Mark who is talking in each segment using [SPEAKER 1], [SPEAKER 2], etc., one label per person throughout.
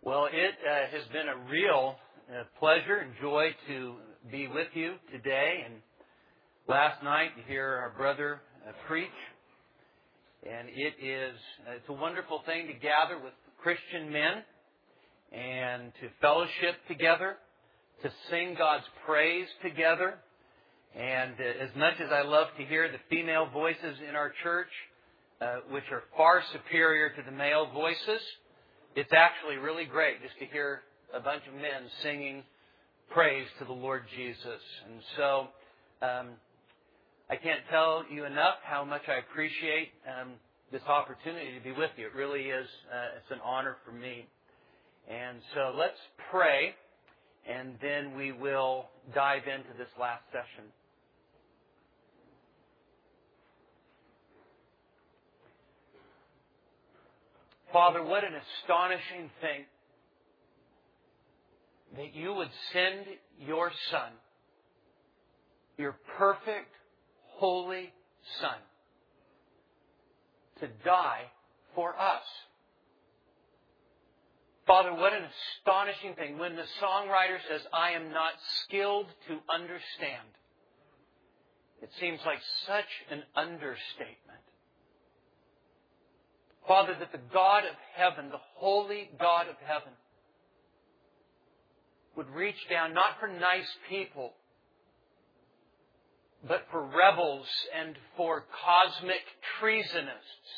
[SPEAKER 1] Well, it has been a real pleasure and joy to be with you today. And last night to hear our brother preach. And it's a wonderful thing to gather with Christian men and to fellowship together, to sing God's praise together. And as much as I love to hear the female voices in our church, which are far superior to the male voices, it's actually really great just to hear a bunch of men singing praise to the Lord Jesus. And so I can't tell you enough how much I appreciate this opportunity to be with you. It really is it's an honor for me. And so let's pray, and then we will dive into this last session. Father, what an astonishing thing that you would send your Son, your perfect, holy Son, to die for us. Father, what an astonishing thing. When the songwriter says, I am not skilled to understand, it seems like such an understatement. Father, that the God of heaven, the holy God of heaven, would reach down not for nice people, but for rebels and for cosmic treasonists.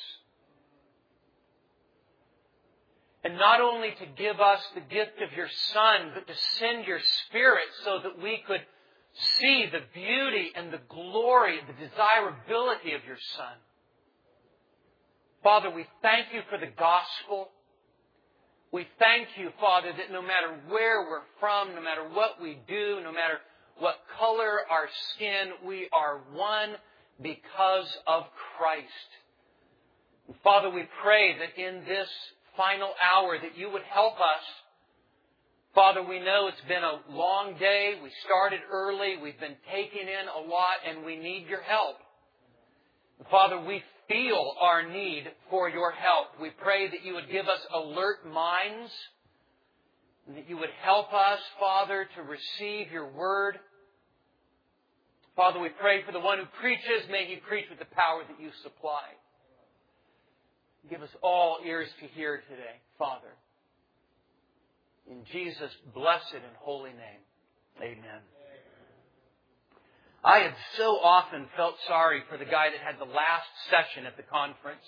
[SPEAKER 1] And not only to give us the gift of your Son, but to send your Spirit so that we could see the beauty and the glory, the desirability of your Son. Father, we thank you for the gospel. We thank you, Father, that no matter where we're from, no matter what we do, no matter what color our skin, we are one because of Christ. And Father, we pray that in this final hour that you would help us. Father, we know it's been a long day. We started early. We've been taking in a lot, and we need your help. Father, we feel our need for your help. We pray that you would give us alert minds and that you would help us, Father, to receive your word. Father, we pray for the one who preaches. May he preach with the power that you supply. Give us all ears to hear today, Father. In Jesus' blessed and holy name, amen. I have so often felt sorry for the guy that had the last session at the conference.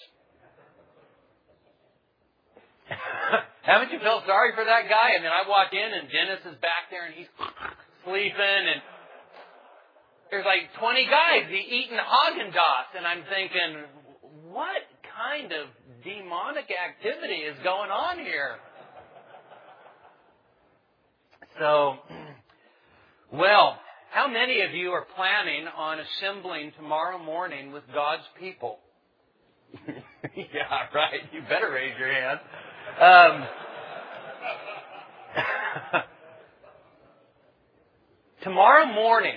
[SPEAKER 1] Haven't you felt sorry for that guy? I mean, I walk in and Dennis is back there and he's sleeping and there's like 20 guys eating Haagen-Dazs, and I'm thinking, what kind of demonic activity is going on here? So, well, how many of you are planning on assembling tomorrow morning with God's people? Yeah, right. You better raise your hand. Tomorrow morning,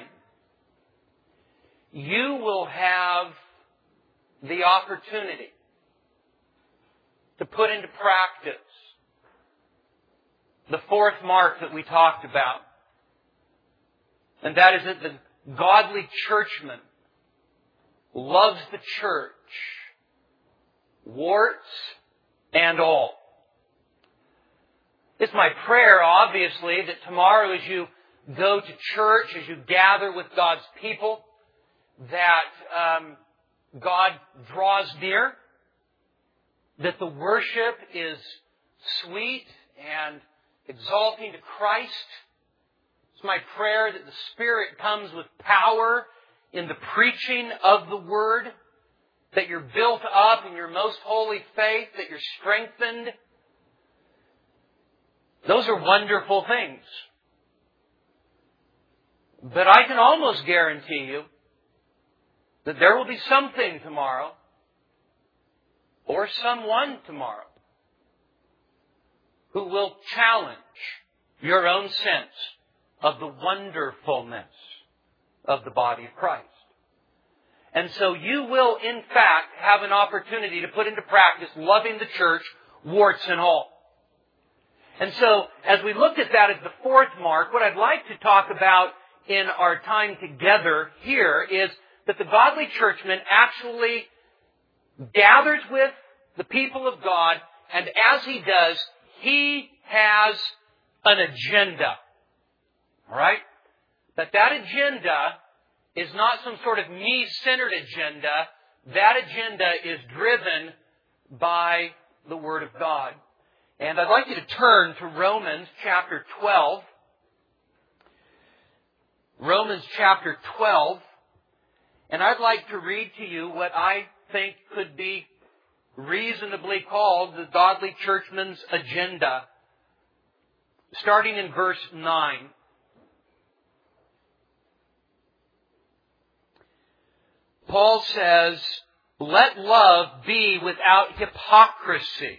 [SPEAKER 1] you will have the opportunity to put into practice the fourth mark that we talked about. And that is that the godly churchman loves the church, warts and all. It's my prayer, obviously, that tomorrow as you go to church, as you gather with God's people, that God draws near, that the worship is sweet and exalting to Christ. It's my prayer that the Spirit comes with power in the preaching of the Word, that you're built up in your most holy faith, that you're strengthened. Those are wonderful things. But I can almost guarantee you that there will be something tomorrow, or someone tomorrow, who will challenge your own sense of the wonderfulness of the body of Christ. And so you will, in fact, have an opportunity to put into practice loving the church, warts and all. And so, as we looked at that as the fourth mark, what I'd like to talk about in our time together here is that the godly churchman actually gathers with the people of God, and as he does, he has an agenda. All right? That agenda is not some sort of me-centered agenda. That agenda is driven by the Word of God. And I'd like you to turn to Romans chapter 12. Romans chapter 12. And I'd like to read to you what I think could be reasonably called the godly churchman's agenda. Starting in verse 9. Paul says, "Let love be without hypocrisy."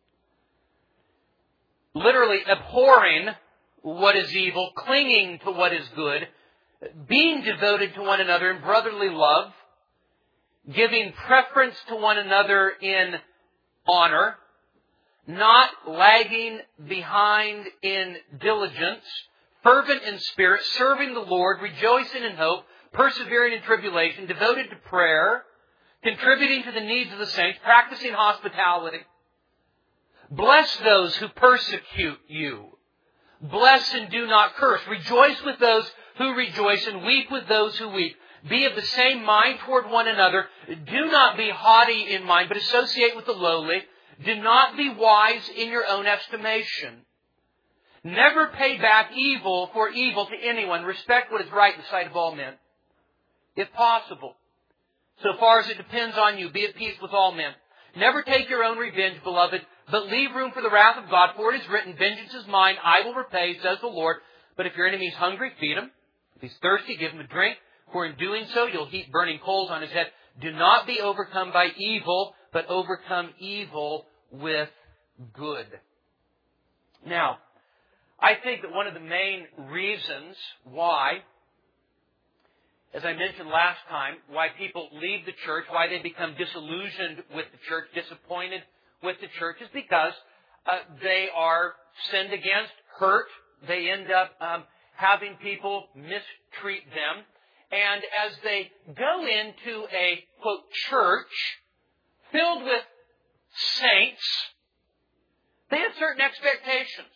[SPEAKER 1] Literally abhorring what is evil, clinging to what is good, being devoted to one another in brotherly love, giving preference to one another in honor, not lagging behind in diligence, fervent in spirit, serving the Lord, rejoicing in hope, persevering in tribulation, devoted to prayer, contributing to the needs of the saints, practicing hospitality. Bless those who persecute you. Bless and do not curse. Rejoice with those who rejoice and weep with those who weep. Be of the same mind toward one another. Do not be haughty in mind, but associate with the lowly. Do not be wise in your own estimation. Never pay back evil for evil to anyone. Respect what is right in the sight of all men, if possible. So far as it depends on you, be at peace with all men. Never take your own revenge, beloved, but leave room for the wrath of God, for it is written, "Vengeance is mine, I will repay, says the Lord." But if your enemy is hungry, feed him. If he's thirsty, give him a drink, for in doing so, you'll heap burning coals on his head. Do not be overcome by evil, but overcome evil with good. Now, I think that one of the main reasons why, as I mentioned last time, why people leave the church, why they become disillusioned with the church, disappointed with the church, is because they are sinned against, hurt. They end up having people mistreat them. And as they go into a, quote, church filled with saints, they have certain expectations.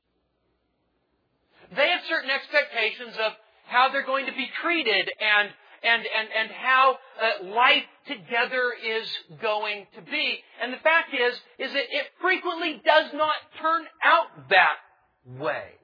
[SPEAKER 1] They have certain expectations of how they're going to be treated and how life together is going to be. And the fact is that it frequently does not turn out that way.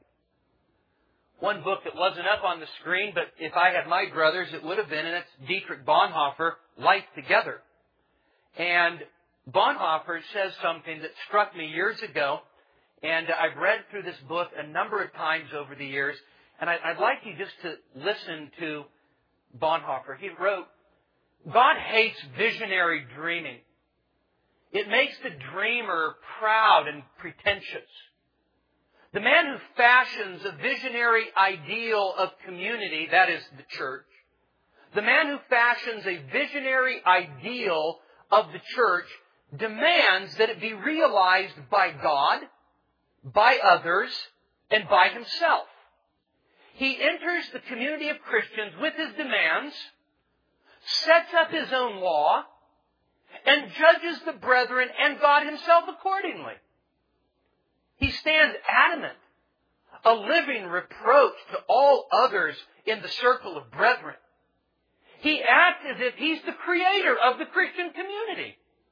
[SPEAKER 1] One book that wasn't up on the screen, but if I had my druthers, it would have been, and it's Dietrich Bonhoeffer, Life Together. And Bonhoeffer says something that struck me years ago, and I've read through this book a number of times over the years, and I'd like you just to listen to Bonhoeffer. He wrote, "God hates visionary dreaming. It makes the dreamer proud and pretentious. The man who fashions a visionary ideal of community, that is the church, the man who fashions a visionary ideal of the church demands that it be realized by God, by others, and by himself. He enters the community of Christians with his demands, sets up his own law, and judges the brethren and God himself accordingly. He stands adamant, a living reproach to all others in the circle of brethren. He acts as if he's the creator of the Christian community,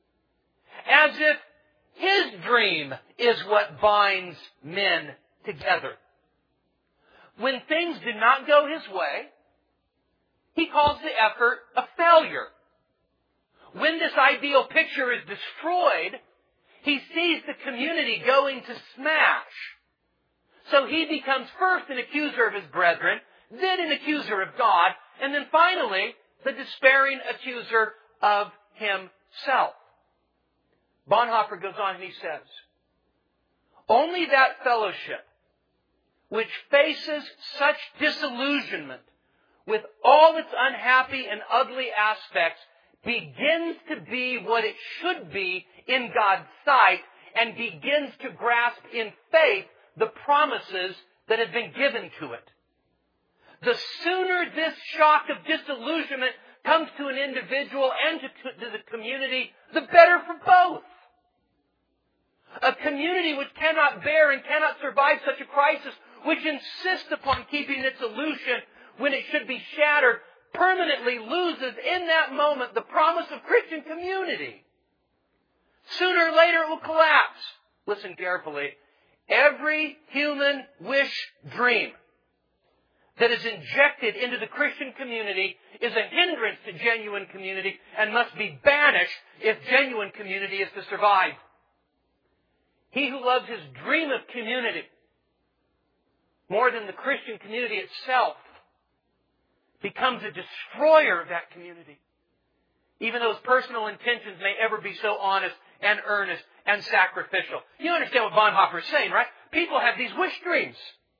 [SPEAKER 1] as if his dream is what binds men together. When things do not go his way, he calls the effort a failure. When this ideal picture is destroyed, he sees the community going to smash. So he becomes first an accuser of his brethren, then an accuser of God, and then finally the despairing accuser of himself. Bonhoeffer goes on and he says, "Only that fellowship which faces such disillusionment with all its unhappy and ugly aspects begins to be what it should be in God's sight and begins to grasp in faith the promises that have been given to it. The sooner this shock of disillusionment comes to an individual and to the community, the better for both. A community which cannot bear and cannot survive such a crisis, which insists upon keeping its illusion when it should be shattered, permanently loses in that moment the promise of Christian community. Sooner or later it will collapse. Listen carefully. Every human wish dream that is injected into the Christian community is a hindrance to genuine community and must be banished if genuine community is to survive. He who loves his dream of community more than the Christian community itself becomes a destroyer of that community, even though his personal intentions may ever be so honest and earnest and sacrificial. You understand what Bonhoeffer is saying, right? People have these wish dreams.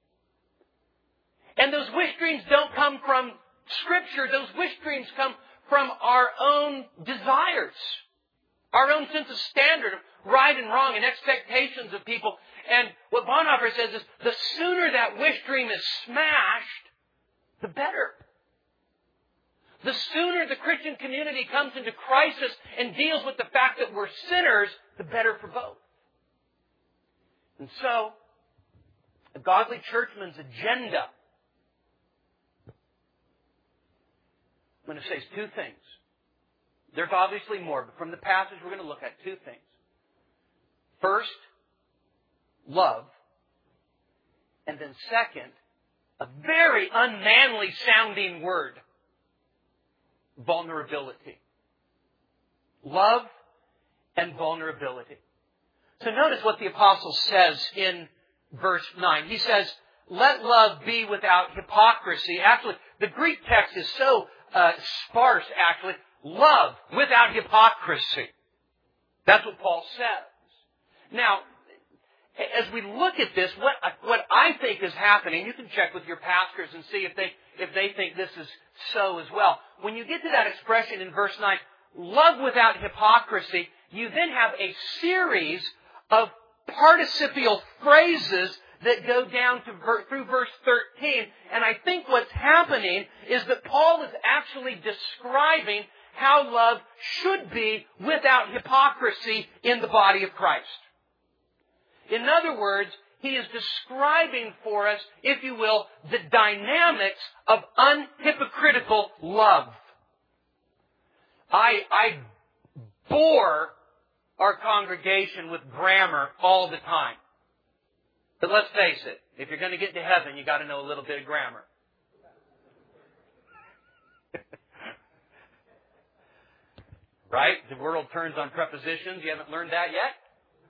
[SPEAKER 1] And those wish dreams don't come from Scripture. Those wish dreams come from our own desires, our own sense of standard of right and wrong and expectations of people. And what Bonhoeffer says is the sooner that wish dream is smashed, the better. The sooner the Christian community comes into crisis and deals with the fact that we're sinners, the better for both. And so, a godly churchman's agenda, I'm going to say two things. There's obviously more, but from the passage we're going to look at two things. First, love. And then second, a very unmanly sounding word. Vulnerability. Love and vulnerability. So notice what the apostle says in verse 9. He says, let love be without hypocrisy. Actually, the Greek text is so sparse, actually. Love without hypocrisy. That's what Paul says. Now, as we look at this, what I think is happening, you can check with your pastors and see if they think this is so as well. When you get to that expression in verse 9, love without hypocrisy, you then have a series of participial phrases that go down to through verse 13. And I think what's happening is that Paul is actually describing how love should be without hypocrisy in the body of Christ. In other words, he is describing for us, if you will, the dynamics of unhypocritical love. I bore our congregation with grammar all the time. But let's face it, if you're going to get to heaven, you've got to know a little bit of grammar. Right? The world turns on prepositions. You haven't learned that yet?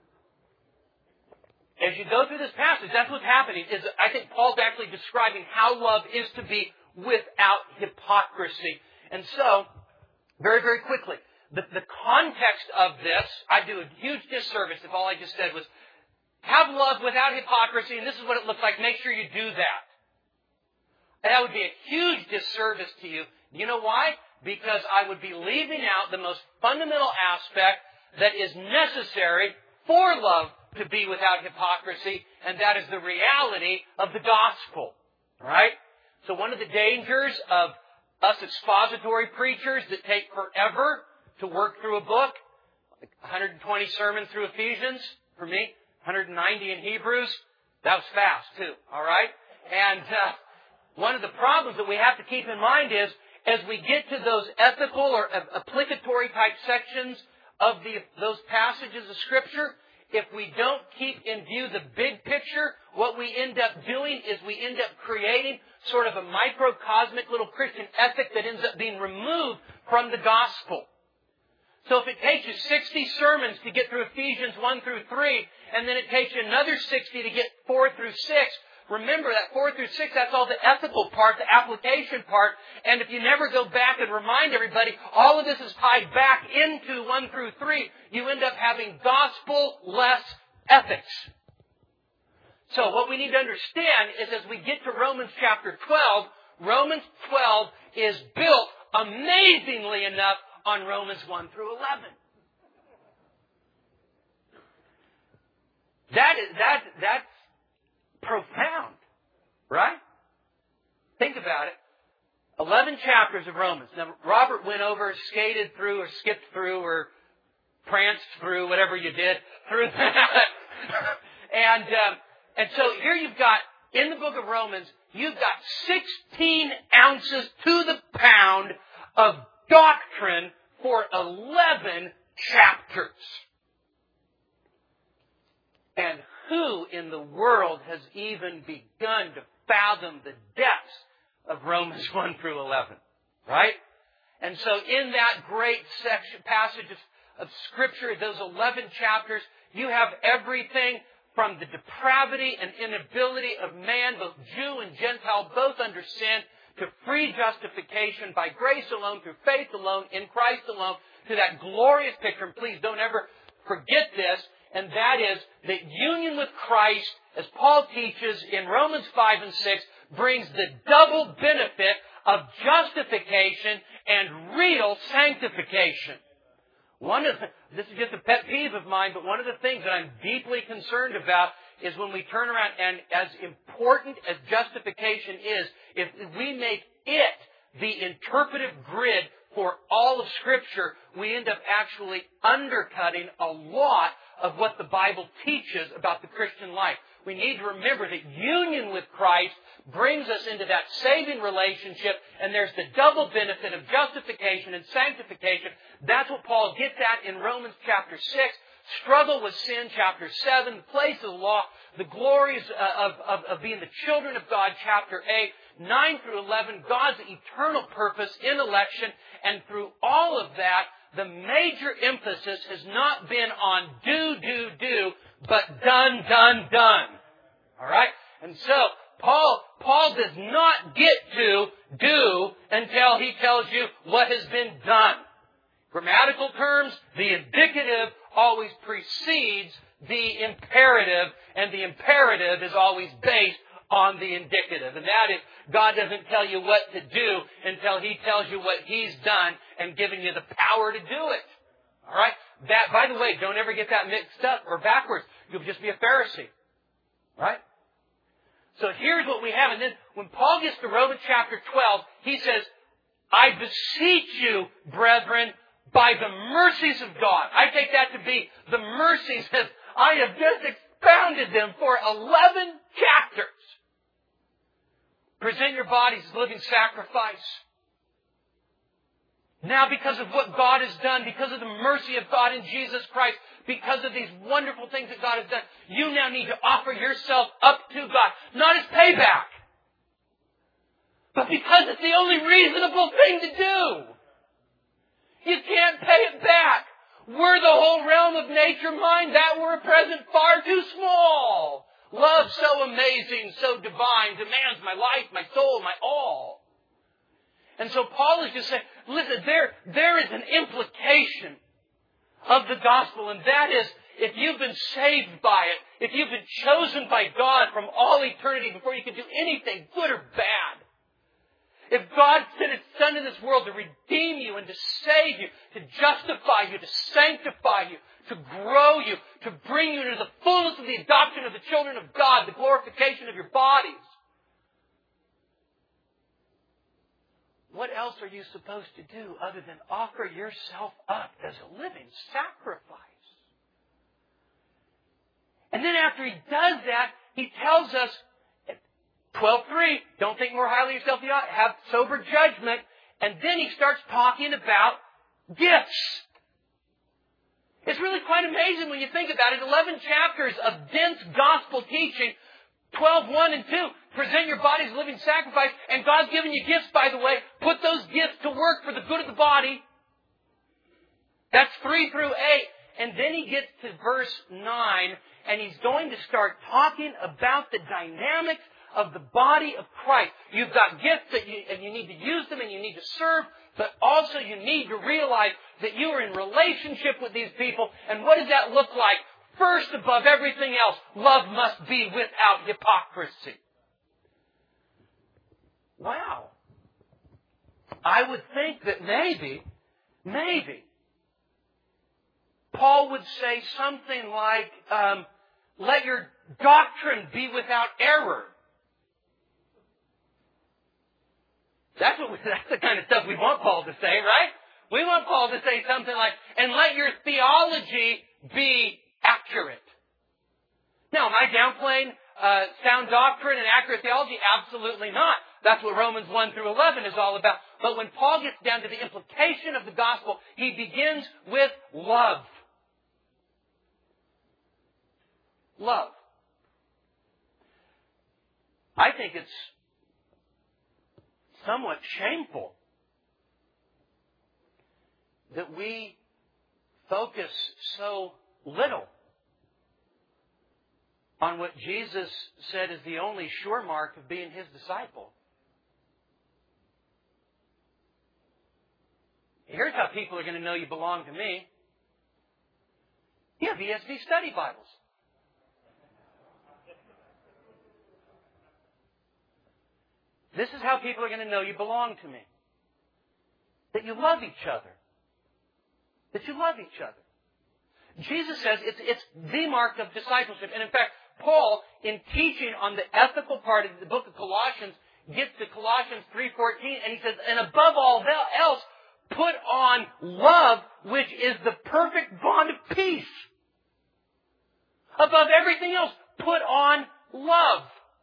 [SPEAKER 1] As you go through this passage, that's what's happening. I think Paul's actually describing how love is to be without hypocrisy. And so, very, very quickly, the context of this, I'd do a huge disservice if all I just said was, have love without hypocrisy, and this is what it looks like. Make sure you do that. That would be a huge disservice to you. You know why? Because I would be leaving out the most fundamental aspect that is necessary for love to be without hypocrisy, and that is the reality of the gospel. Right? So one of the dangers of us expository preachers that take forever to work through a book, like 120 sermons through Ephesians, for me, 190 in Hebrews, that was fast too, all right? And one of the problems that we have to keep in mind is, as we get to those ethical or applicatory type sections of those passages of Scripture, if we don't keep in view the big picture, what we end up doing is we end up creating sort of a microcosmic little Christian ethic that ends up being removed from the gospel. So if it takes you 60 sermons to get through Ephesians 1 through 3, and then it takes you another 60 to get 4 through 6, remember that 4 through 6, that's all the ethical part, the application part. And if you never go back and remind everybody, all of this is tied back into 1 through 3, you end up having gospel-less ethics. So what we need to understand is as we get to Romans chapter 12, Romans 12 is built amazingly enough on Romans 1 through 11. That's profound, right? Think about it. 11 chapters of Romans. Now, Robert went over, skated through, or skipped through, or pranced through, whatever you did, through that. And so here you've got, in the book of Romans, you've got 16 ounces to the pound of doctrine for 11 chapters. And who in the world has even begun to fathom the depths of Romans 1 through 11? Right? And so in that great passage of Scripture, those 11 chapters, you have everything from the depravity and inability of man, both Jew and Gentile, both under sin, to free justification by grace alone, through faith alone, in Christ alone, to that glorious picture. And please don't ever forget this, and that is that union with Christ, as Paul teaches in Romans 5 and 6, brings the double benefit of justification and real sanctification. This is just a pet peeve of mine, but one of the things that I'm deeply concerned about is when we turn around, and as important as justification is, if we make it the interpretive grid for all of Scripture, we end up actually undercutting a lot of what the Bible teaches about the Christian life. We need to remember that union with Christ brings us into that saving relationship, and there's the double benefit of justification and sanctification. That's what Paul gets at in Romans chapter 6. Struggle with sin, chapter 7. The place of the law. The glories of being the children of God, chapter 8. 9 through 11, God's eternal purpose in election. And through all of that, the major emphasis has not been on do, but done. All right? And so, Paul does not get to do until he tells you what has been done. Grammatical terms, the indicative always precedes the imperative, and the imperative is always based on the indicative. And that is, God doesn't tell you what to do until He tells you what He's done and given you the power to do it. All right? That, by the way, don't ever get that mixed up or backwards. You'll just be a Pharisee. Right? So here's what we have. And then when Paul gets to Romans chapter 12, he says, I beseech you, brethren, by the mercies of God. I take that to be the mercies as I have just expounded them for 11 chapters. Present your bodies as living sacrifice. Now, because of what God has done, because of the mercy of God in Jesus Christ, because of these wonderful things that God has done, you now need to offer yourself up to God. Not as payback, but because it's the only reasonable thing to do. You can't pay it back. Were the whole realm of nature mine, that were a present far too small. Love so amazing, so divine, demands my life, my soul, my all. And so Paul is just saying, listen, there is an implication of the gospel, and that is, if you've been saved by it, if you've been chosen by God from all eternity before you could do anything, good or bad, if God sent His Son in this world to redeem you and to save you, to justify you, to sanctify you, to grow you, to bring you into the fullness of the adoption of the children of God, the glorification of your bodies, what else are you supposed to do other than offer yourself up as a living sacrifice? And then after he does that, he tells us, 12:3, don't think more highly of yourself than you ought, have sober judgment. And then he starts talking about gifts. It's really quite amazing when you think about it. 11 chapters of dense gospel teaching. 12:1 and 2, present your body as a living sacrifice. And God's given you gifts, by the way. Put those gifts to work for the good of the body. That's 3 through 8. And then he gets to verse 9, and he's going to start talking about the dynamics of the body of Christ. You've got gifts and you need to use them and you need to serve, but also you need to realize that you are in relationship with these people. And what does that look like? First, above everything else, love must be without hypocrisy. Wow. I would think that maybe, Paul would say something like, let your doctrine be without error. That's the kind of stuff we want Paul to say, right? We want Paul to say something like, and let your theology be accurate. Now, am I downplaying sound doctrine and accurate theology? Absolutely not. That's what Romans 1 through 11 is all about. But when Paul gets down to the implication of the gospel, he begins with love. Love. I think it's somewhat shameful that we focus so little on what Jesus said is the only sure mark of being His disciple. Here's how people are going to know you belong to me. You have ESV study Bibles. This is how people are going to know you belong to me. That you love each other. That you love each other. Jesus says it's the mark of discipleship. And in fact, Paul, in teaching on the ethical part of the book of Colossians, gets to Colossians 3:14, and he says, and above all else, put on love, which is the perfect bond of peace. Above everything else, put on love.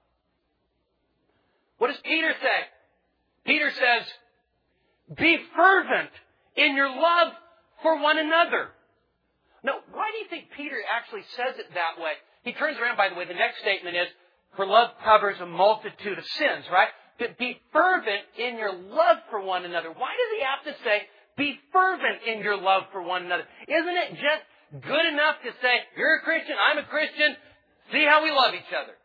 [SPEAKER 1] What does Peter say? Peter says, be fervent in your love for one another. Now, why do you think Peter actually says it that way? He turns around, by the way, the next statement is, for love covers a multitude of sins, right? But be fervent in your love for one another. Why does he have to say, be fervent in your love for one another? Isn't it just good enough to say, you're a Christian, I'm a Christian, see how we love each other?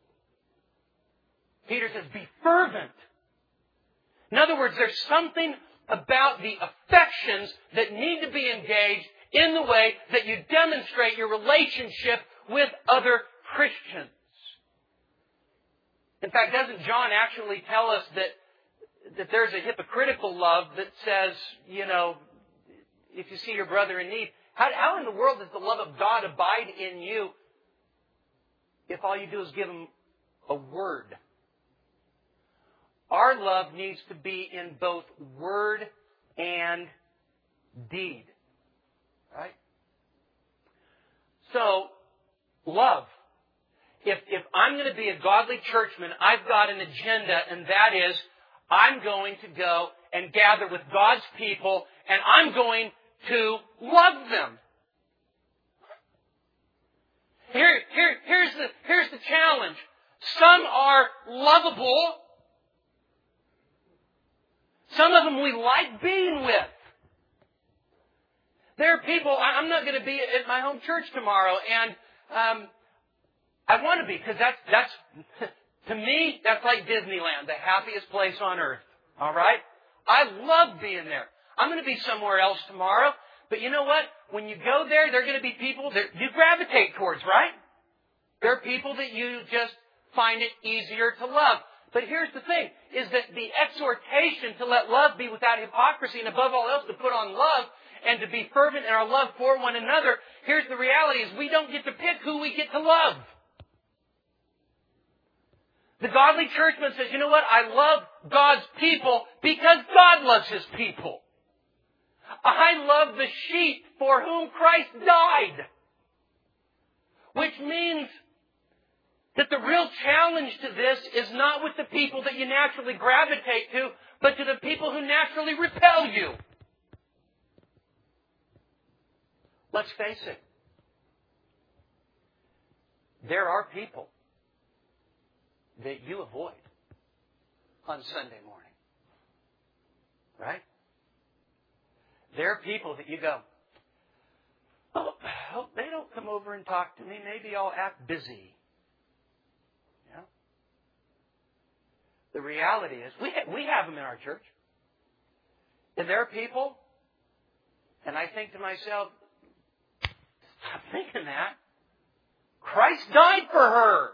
[SPEAKER 1] Peter says, be fervent. In other words, there's something about the affections that need to be engaged in the way that you demonstrate your relationship with other Christians. In fact, doesn't John actually tell us that there's a hypocritical love that says, if you see your brother in need, how in the world does the love of God abide in you if all you do is give him a word? Our love needs to be in both word and deed. Right? So, love. If I'm going to be a godly churchman, I've got an agenda, and that is, I'm going to go and gather with God's people, and I'm going to love them. Here's the challenge. Some are lovable. Some of them we like being with. There are people, I'm not going to be at my home church tomorrow, and I want to be, because that's to me, that's like Disneyland, the happiest place on earth. All right? I love being there. I'm going to be somewhere else tomorrow, but you know what? When you go there, there are going to be people that you gravitate towards, right? There are people that you just find it easier to love. But here's the thing, is that the exhortation to let love be without hypocrisy, and above all else to put on love and to be fervent in our love for one another, here's the reality, is we don't get to pick who we get to love. The godly churchman says, you know what, I love God's people because God loves His people. I love the sheep for whom Christ died. Which means that the real challenge to this is not with the people that you naturally gravitate to, but to the people who naturally repel you. Let's face it. There are people that you avoid on Sunday morning. Right? There are people that you go, oh, they don't come over and talk to me. Maybe I'll act busy. The reality is, we have them in our church. And there are people, and I think to myself, stop thinking that. Christ died for her.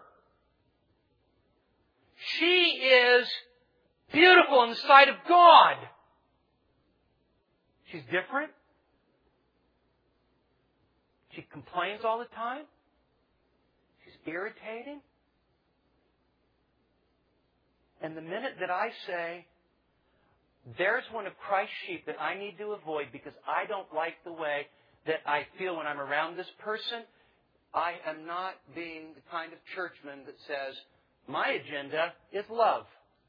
[SPEAKER 1] She is beautiful in the sight of God. She's different. She complains all the time. irritating. And the minute that I say, there's one of Christ's sheep that I need to avoid because I don't like the way that I feel when I'm around this person, I am not being the kind of churchman that says, my agenda is love.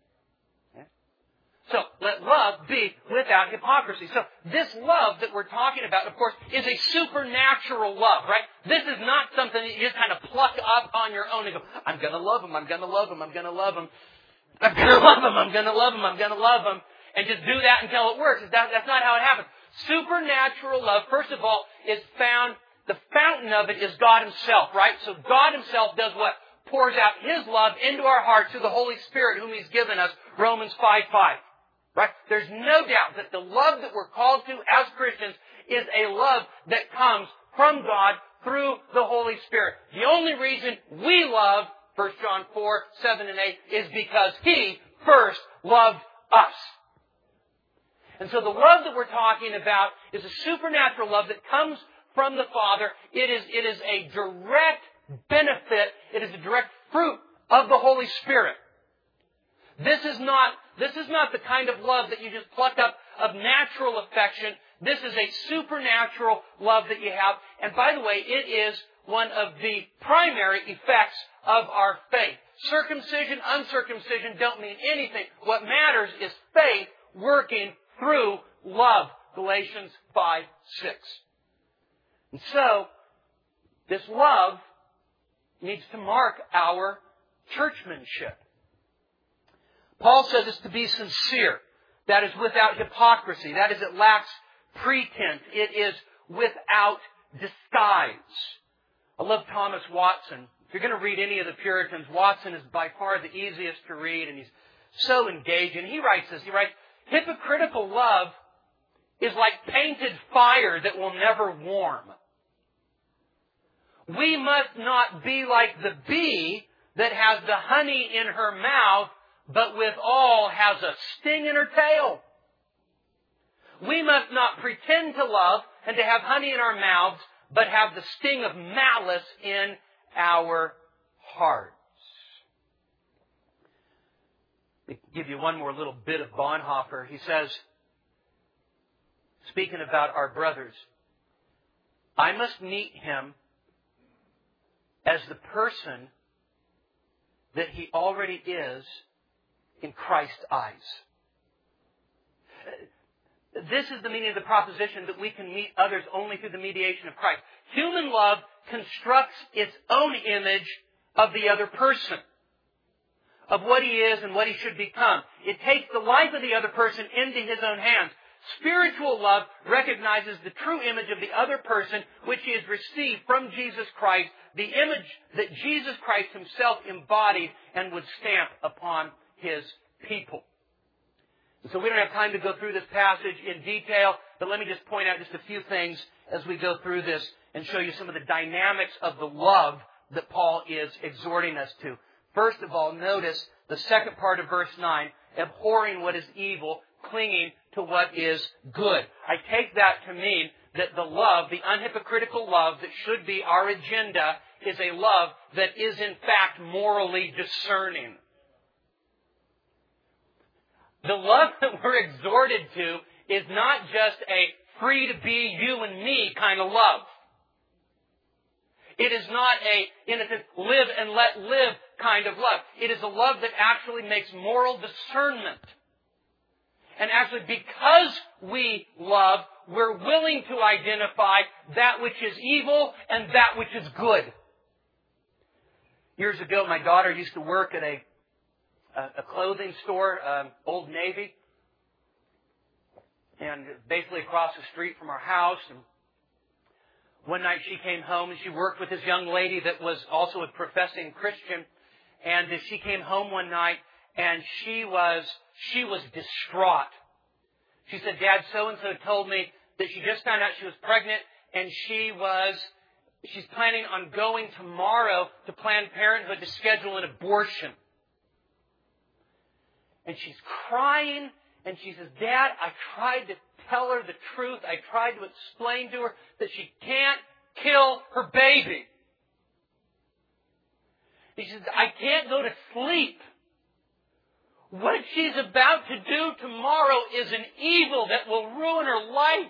[SPEAKER 1] So, let love be without hypocrisy. So, this love that we're talking about, of course, is a supernatural love, right? This is not something that you just kind of pluck up on your own and go, I'm going to love him, I'm going to love him, I'm going to love him. I'm going to love him, I'm going to love him, I'm going to love him. And just do that until it works. That's not how it happens. Supernatural love, first of all, is found, the fountain of it is God Himself, right? So God Himself does what? Pours out His love into our hearts through the Holy Spirit whom He's given us, Romans 5:5. Right? There's no doubt that the love that we're called to as Christians is a love that comes from God through the Holy Spirit. The only reason we love, 1 John 4:7 and 8, is because He first loved us. And so the love that we're talking about is a supernatural love that comes from the Father. It is a direct benefit. It is a direct fruit of the Holy Spirit. This is not the kind of love that you just pluck up of natural affection. This is a supernatural love that you have. And by the way, it is one of the primary effects of our faith. Circumcision, uncircumcision don't mean anything. What matters is faith working through love. Galatians 5:6. And so, this love needs to mark our churchmanship. Paul says it's to be sincere. That is without hypocrisy. That is, it lacks pretense. It is without disguise. I love Thomas Watson. If you're going to read any of the Puritans, Watson is by far the easiest to read, and he's so engaging. He writes this. He writes, hypocritical love is like painted fire that will never warm. We must not be like the bee that has the honey in her mouth, but withal has a sting in her tail. We must not pretend to love and to have honey in our mouths, but have the sting of malice in our hearts. Let me give you one more little bit of Bonhoeffer. He says, speaking about our brothers, I must meet him as the person that he already is in Christ's eyes. This is the meaning of the proposition that we can meet others only through the mediation of Christ. Human love constructs its own image of the other person, of what he is and what he should become. It takes the life of the other person into his own hands. Spiritual love recognizes the true image of the other person which he has received from Jesus Christ, the image that Jesus Christ Himself embodied and would stamp upon His people. And so we don't have time to go through this passage in detail, but let me just point out just a few things as we go through this and show you some of the dynamics of the love that Paul is exhorting us to. First of all, notice the second part of verse 9, abhorring what is evil, clinging to what is good. I take that to mean that the love, the unhypocritical love that should be our agenda, is a love that is in fact morally discerning. The love that we're exhorted to is not just a free to be you and me kind of love. It is not a, in a sense, live and let live kind of love. It is a love that actually makes moral discernment. And actually, because we love, we're willing to identify that which is evil and that which is good. Years ago, my daughter used to work at a clothing store, Old Navy, and basically across the street from our house. And one night she came home and she worked with this young lady that was also a professing Christian. And she came home one night and she was distraught. She said, Dad, so-and-so told me that she just found out she was pregnant and she's planning on going tomorrow to Planned Parenthood to schedule an abortion. And she's crying, and she says, Dad, I tried to tell her the truth. I tried to explain to her that she can't kill her baby. She says, I can't go to sleep. What she's about to do tomorrow is an evil that will ruin her life.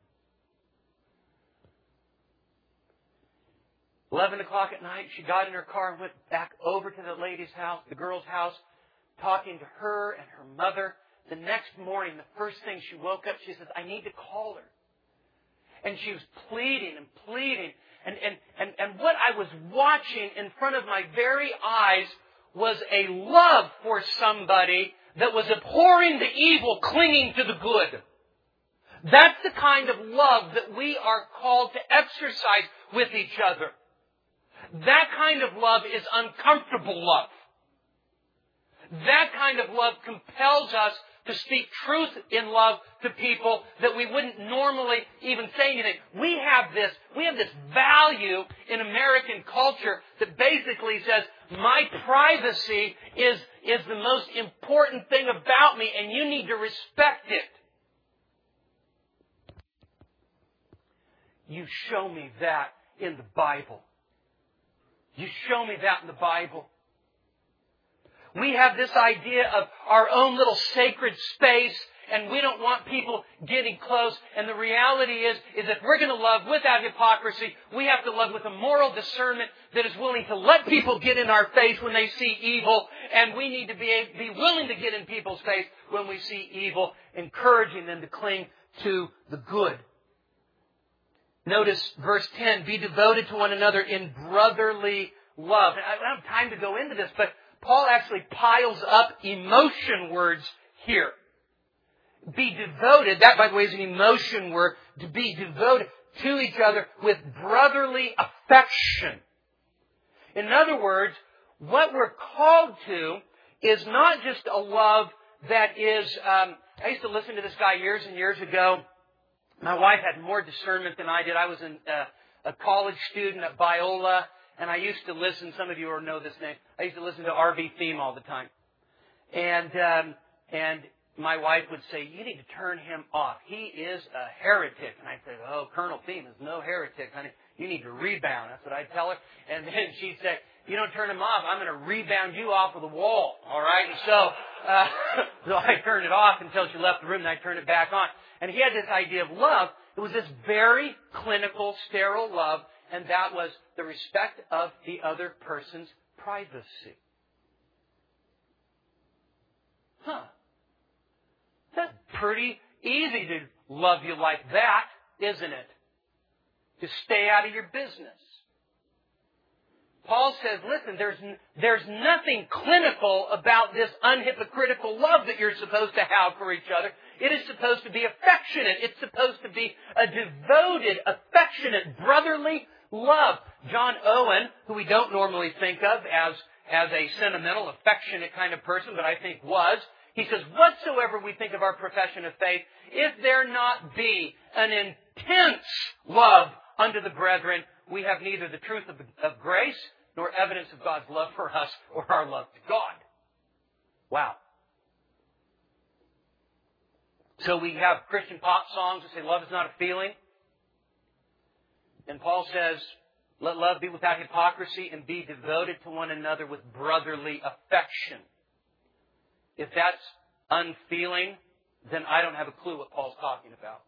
[SPEAKER 1] 11 o'clock at night, she got in her car and went back over to the lady's house, the girl's house, talking to her and her mother. The next morning, the first thing she woke up, she says, I need to call her. And she was pleading and pleading. And what I was watching in front of my very eyes was a love for somebody that was abhorring the evil, clinging to the good. That's the kind of love that we are called to exercise with each other. That kind of love is uncomfortable love. That kind of love compels us to speak truth in love to people that we wouldn't normally even say anything. We have this value in American culture that basically says, my privacy is the most important thing about me, and you need to respect it. You show me that in the Bible. You show me that in the Bible. We have this idea of our own little sacred space, and we don't want people getting close. And the reality is if we're going to love without hypocrisy, we have to love with a moral discernment that is willing to let people get in our face when they see evil. And we need to be willing to get in people's face when we see evil, encouraging them to cling to the good. Notice verse 10, be devoted to one another in brotherly love. And I don't have time to go into this, but Paul actually piles up emotion words here. Be devoted, that by the way is an emotion word, to be devoted to each other with brotherly affection. In other words, what we're called to is not just a love that is, I used to listen to this guy years and years ago. My wife had more discernment than I did. I was a college student at Biola, and I used to listen, some of you know this name, I used to listen to R.B. Thiem all the time. And my wife would say, you need to turn him off. He is a heretic. And I'd say, oh, Colonel Thiem is no heretic, honey. You need to rebound. That's what I'd tell her. And then she'd say, you don't turn him off, I'm going to rebound you off of the wall. All right? And so I turned it off until she left the room, and I turned it back on. And he had this idea of love. It was this very clinical, sterile love, and that was the respect of the other person's privacy. That's pretty easy to love you like that, isn't it? To stay out of your business. Paul says, listen, there's nothing clinical about this unhypocritical love that you're supposed to have for each other. It is supposed to be affectionate. It's supposed to be a devoted, affectionate, brotherly love. John Owen, who we don't normally think of as a sentimental, affectionate kind of person, but I think was, he says, whatsoever we think of our profession of faith, if there not be an intense love unto the brethren, we have neither the truth of grace nor evidence of God's love for us or our love to God. Wow. So we have Christian pop songs that say love is not a feeling. And Paul says, let love be without hypocrisy and be devoted to one another with brotherly affection. If that's unfeeling, then I don't have a clue what Paul's talking about.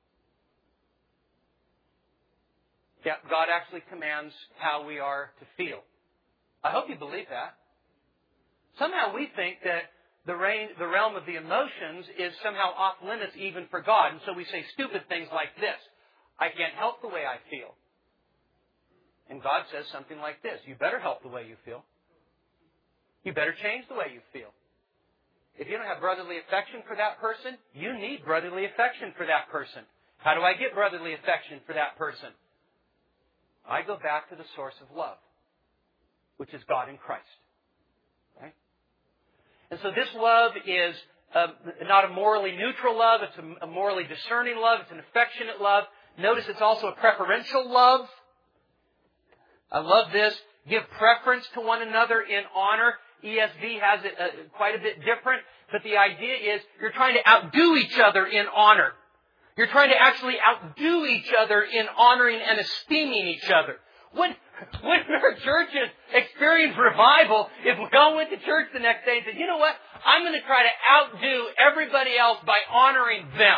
[SPEAKER 1] Yeah, God actually commands how we are to feel. I hope you believe that. Somehow we think that the realm of the emotions is somehow off limits even for God. And so we say stupid things like this. I can't help the way I feel. And God says something like this. You better help the way you feel. You better change the way you feel. If you don't have brotherly affection for that person, you need brotherly affection for that person. How do I get brotherly affection for that person? I go back to the source of love, which is God in Christ. Right? And so this love is not a morally neutral love. It's a morally discerning love. It's an affectionate love. Notice it's also a preferential love. I love this. Give preference to one another in honor. ESV has it quite a bit different. But the idea is you're trying to outdo each other in honor. You're trying to actually outdo each other in honoring and esteeming each other. Wouldn't our churches experience revival if we all went to church the next day and said, you know what? I'm going to try to outdo everybody else by honoring them.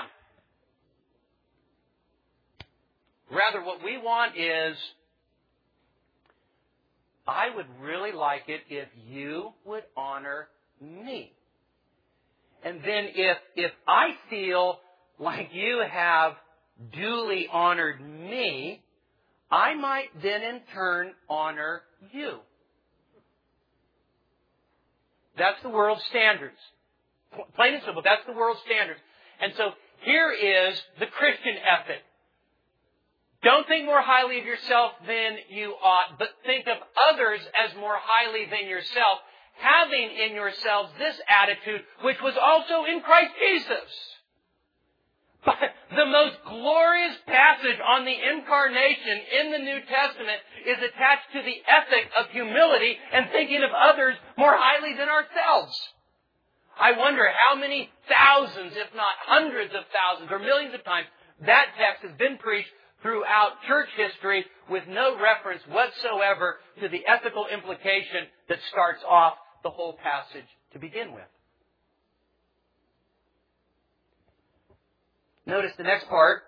[SPEAKER 1] Rather, what we want is, I would really like it if you would honor me. And then if I feel like you have duly honored me, I might then in turn honor you. That's the world's standards. Plain and simple, that's the world's standards. And so here is the Christian ethic. Don't think more highly of yourself than you ought, but think of others as more highly than yourself, having in yourselves this attitude, which was also in Christ Jesus. But the most glorious passage on the incarnation in the New Testament is attached to the ethic of humility and thinking of others more highly than ourselves. I wonder how many thousands, if not hundreds of thousands or millions of times, that text has been preached throughout church history with no reference whatsoever to the ethical implication that starts off the whole passage to begin with. Notice the next part.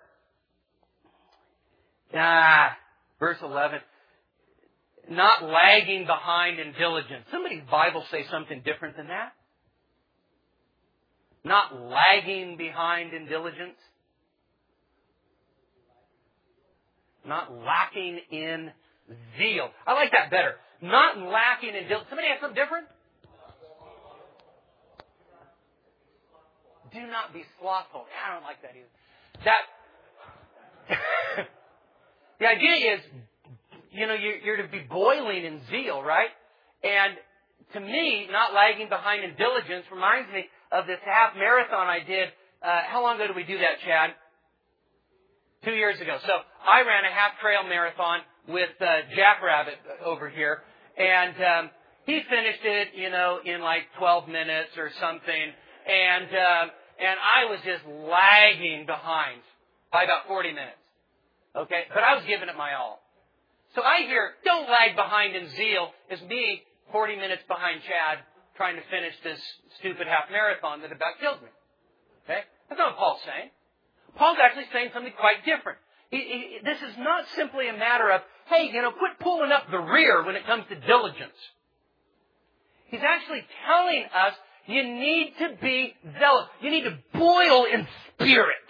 [SPEAKER 1] Verse 11. Not lagging behind in diligence. Somebody's Bible say something different than that. Not lagging behind in diligence. Not lacking in zeal. I like that better. Not lacking in diligence. Somebody have something different? Do not be slothful. I don't like that either. The idea is, you're to be boiling in zeal, right? And to me, not lagging behind in diligence reminds me of this half marathon I did. How long ago did we do that, Chad? 2 years ago. So I ran a half trail marathon with Jackrabbit over here, and he finished it, in like 12 minutes or something, and I was just lagging behind by about 40 minutes. Okay, but I was giving it my all. So I hear, don't lag behind in zeal, is me 40 minutes behind Chad trying to finish this stupid half marathon that about killed me. Okay, that's not what Paul's saying. Paul's actually saying something quite different. This is not simply a matter of, hey, quit pulling up the rear when it comes to diligence. He's actually telling us you need to be zealous. You need to boil in spirit.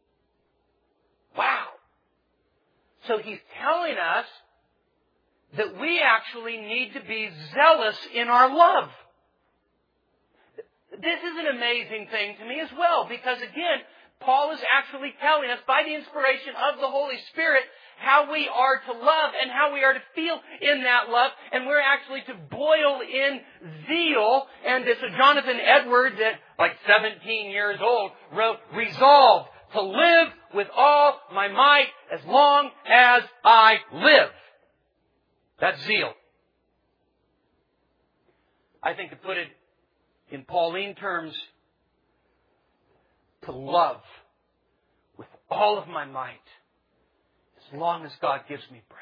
[SPEAKER 1] Wow. So he's telling us that we actually need to be zealous in our love. This is an amazing thing to me as well, because again, Paul is actually telling us by the inspiration of the Holy Spirit how we are to love and how we are to feel in that love. And we're actually to boil in zeal. And this Jonathan Edwards, at like 17 years old, wrote, resolved to live with all my might as long as I live. That's zeal. I think to put it in Pauline terms, to love with all of my might as long as God gives me breath.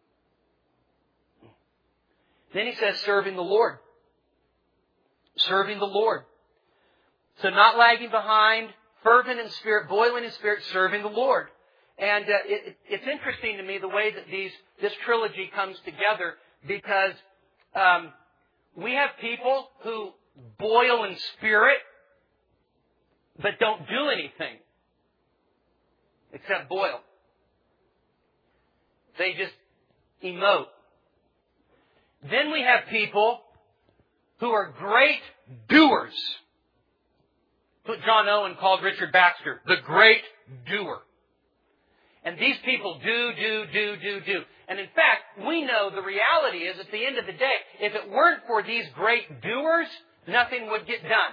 [SPEAKER 1] Then he says, serving the Lord. Serving the Lord. So not lagging behind, fervent in spirit, boiling in spirit, serving the Lord. And it's interesting to me the way that this trilogy comes together, because we have people who boil in spirit but don't do anything except boil. They just emote. Then we have people who are great doers. That's what John Owen called Richard Baxter, the great doer. And these people do. And in fact, we know the reality is at the end of the day, if it weren't for these great doers, nothing would get done.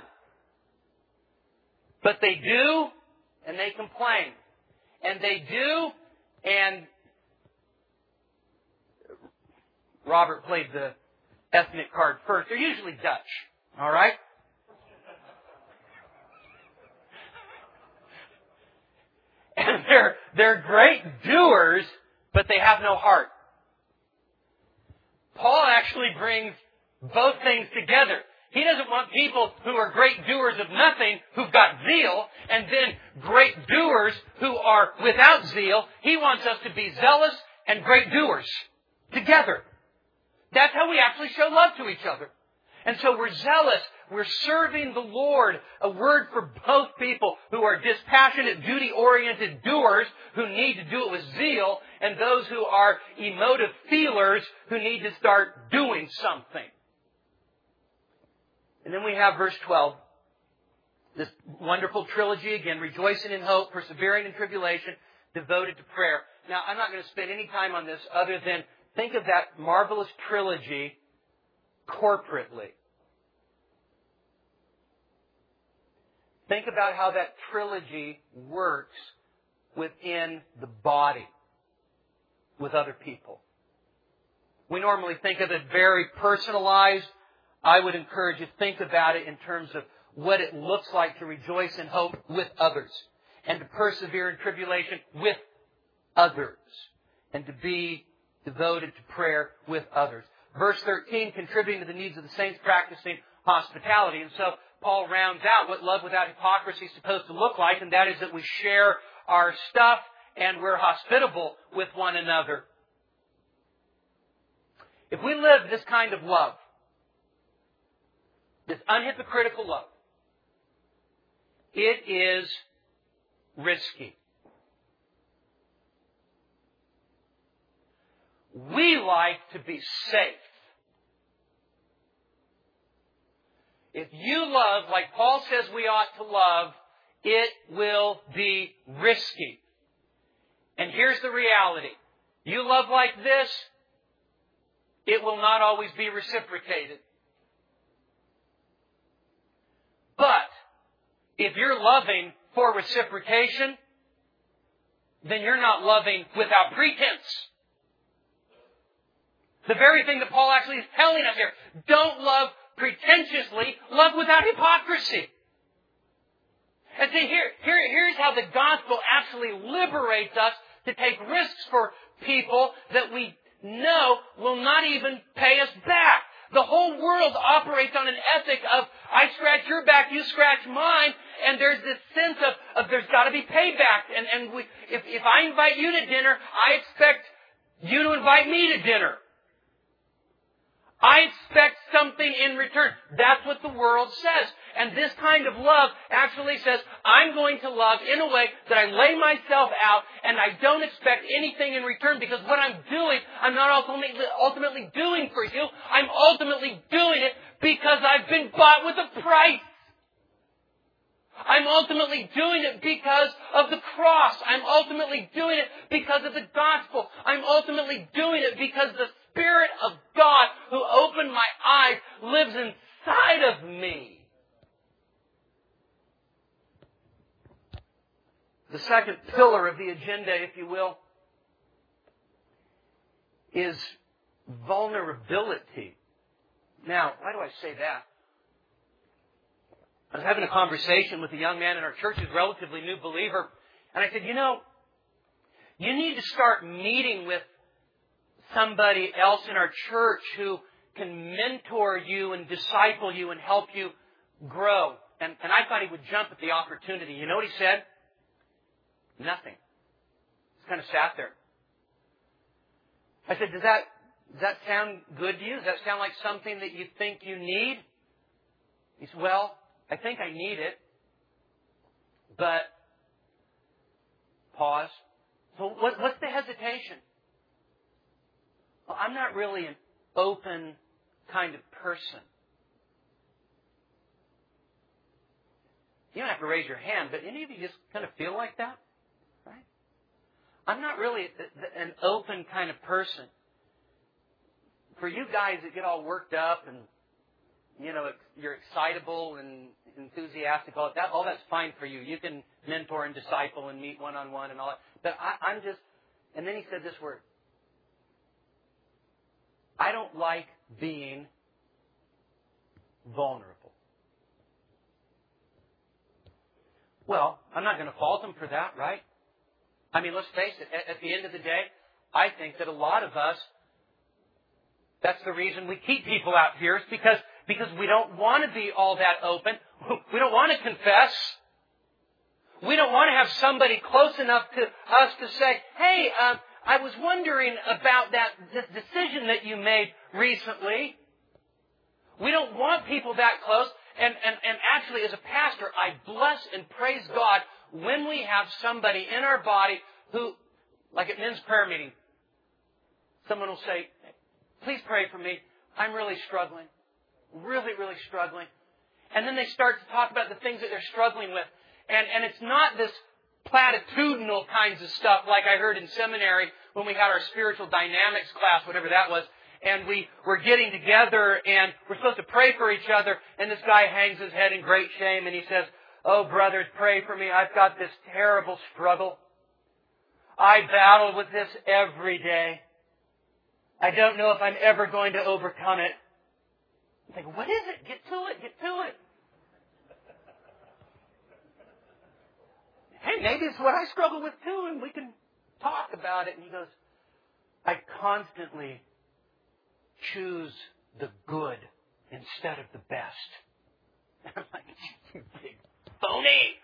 [SPEAKER 1] But they do, and they complain. And they do, and Robert played the ethnic card first. They're usually Dutch. All right? And they're great doers, but they have no heart. Paul actually brings both things together. He doesn't want people who are great doers of nothing, who've got zeal, and then great doers who are without zeal. He wants us to be zealous and great doers together. That's how we actually show love to each other. And so we're zealous. We're serving the Lord. A word for both people who are dispassionate, duty-oriented doers who need to do it with zeal, and those who are emotive feelers who need to start doing something. And then we have verse 12. This wonderful trilogy again, rejoicing in hope, persevering in tribulation, devoted to prayer. Now, I'm not going to spend any time on this other than think of that marvelous trilogy corporately. Think about how that trilogy works within the body with other people. We normally think of it very personalized. I would encourage you to think about it in terms of what it looks like to rejoice in hope with others and to persevere in tribulation with others and to be devoted to prayer with others. Verse 13, contributing to the needs of the saints, practicing hospitality. And so Paul rounds out what love without hypocrisy is supposed to look like, and that is that we share our stuff and we're hospitable with one another. If we live this kind of love, this unhypocritical love, it is risky. We like to be safe. If you love like Paul says we ought to love, it will be risky. And here's the reality. You love like this, it will not always be reciprocated. But if you're loving for reciprocation, then you're not loving without pretense. The very thing that Paul actually is telling us here. Don't love pretentiously, love without hypocrisy. And see, here's how the gospel actually liberates us to take risks for people that we know will not even pay us back. The whole world operates on an ethic of, I scratch your back, you scratch mine, and there's this sense of there's got to be payback. And if I invite you to dinner, I expect you to invite me to dinner. I expect something in return. That's what the world says. And this kind of love actually says, I'm going to love in a way that I lay myself out and I don't expect anything in return, because what I'm doing, I'm not ultimately doing for you. I'm ultimately doing it because I've been bought with a price. I'm ultimately doing it because of the cross. I'm ultimately doing it because of the gospel. I'm ultimately doing it because the Spirit of God who opened my eyes lives inside of me. The second pillar of the agenda, if you will, is vulnerability. Now, why do I say that? I was having a conversation with a young man in our church who's a relatively new believer, and I said, you need to start meeting with somebody else in our church who can mentor you and disciple you and help you grow. And I thought he would jump at the opportunity. You know what he said? Nothing. Just kind of sat there. I said, does that sound good to you? Does that sound like something that you think you need? He said, well, I think I need it. But, pause. So what's the hesitation? Well, I'm not really an open kind of person. You don't have to raise your hand, but any of you just kind of feel like that? Right? I'm not really an open kind of person. For you guys that get all worked up and, you're excitable and enthusiastic, all that's fine for you. You can mentor and disciple and meet one-on-one and all that. But I'm just, and then he said this word, I don't like being vulnerable. Well, I'm not going to fault him for that, right? I mean, let's face it. At the end of the day, I think that a lot of us That's the reason we keep people out here, is because we don't want to be all that open. We don't want to confess. We don't want to have somebody close enough to us to say, hey, I was wondering about this decision that you made recently. We don't want people that close. And actually, as a pastor, I bless and praise God when we have somebody in our body who, like at men's prayer meeting, someone will say, please pray for me. I'm really struggling. Really, really struggling. And then they start to talk about the things that they're struggling with. And it's not this platitudinal kinds of stuff like I heard in seminary when we had our spiritual dynamics class, whatever that was. And we were getting together and we're supposed to pray for each other. And this guy hangs his head in great shame and he says, oh, brothers, pray for me. I've got this terrible struggle. I battle with this every day. I don't know if I'm ever going to overcome it. I'm thinking, what is it? Get to it. Get to it. Hey, maybe it's what I struggle with too, and we can talk about it. And he goes, I constantly choose the good instead of the best. And I'm like, you big phony.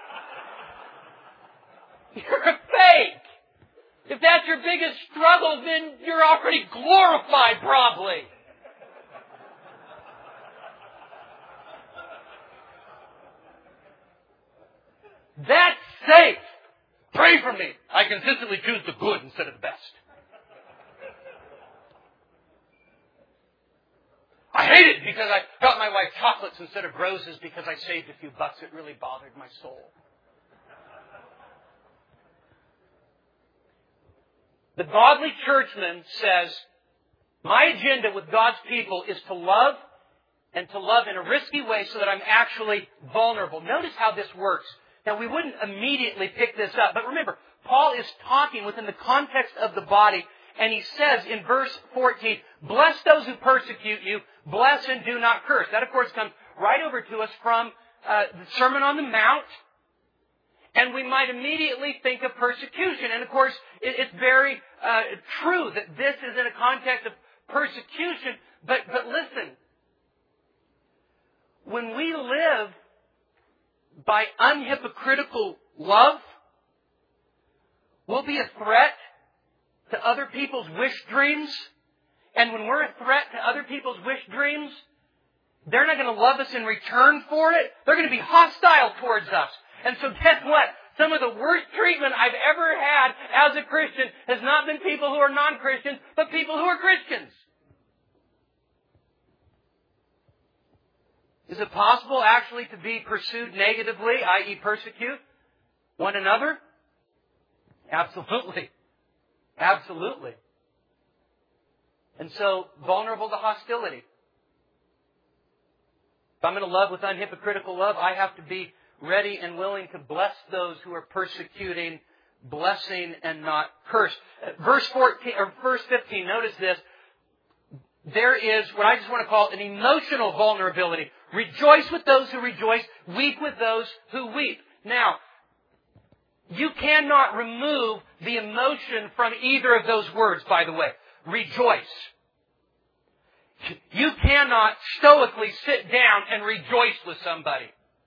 [SPEAKER 1] You're a fake. If that's your biggest struggle, then you're already glorified, probably. That's safe. Pray for me. I consistently choose the good instead of the best. I hate it because I got my wife chocolates instead of roses because I saved a few bucks. It really bothered my soul. The godly churchman says, my agenda with God's people is to love and to love in a risky way so that I'm actually vulnerable. Notice how this works. Now, we wouldn't immediately pick this up, but remember, Paul is talking within the context of the body, and he says in verse 14, bless those who persecute you, bless and do not curse. That, of course, comes right over to us from the Sermon on the Mount, and we might immediately think of persecution. And, of course, it's very true that this is in a context of persecution, but listen, when we live by unhypocritical love, we'll be a threat to other people's wish dreams. And when we're a threat to other people's wish dreams, they're not going to love us in return for it. They're going to be hostile towards us. And so guess what? Some of the worst treatment I've ever had as a Christian has not been people who are non-Christians, but people who are Christians. Is it possible actually to be pursued negatively, i.e. persecute one another? Absolutely. Absolutely. And so, vulnerable to hostility. If I'm going to love with unhypocritical love, I have to be ready and willing to bless those who are persecuting, blessing and not curse. Verse 15, notice this. There is what I just want to call an emotional vulnerability. Rejoice with those who rejoice. Weep with those who weep. Now, you cannot remove the emotion from either of those words, by the way. Rejoice. You cannot stoically sit down and rejoice with somebody.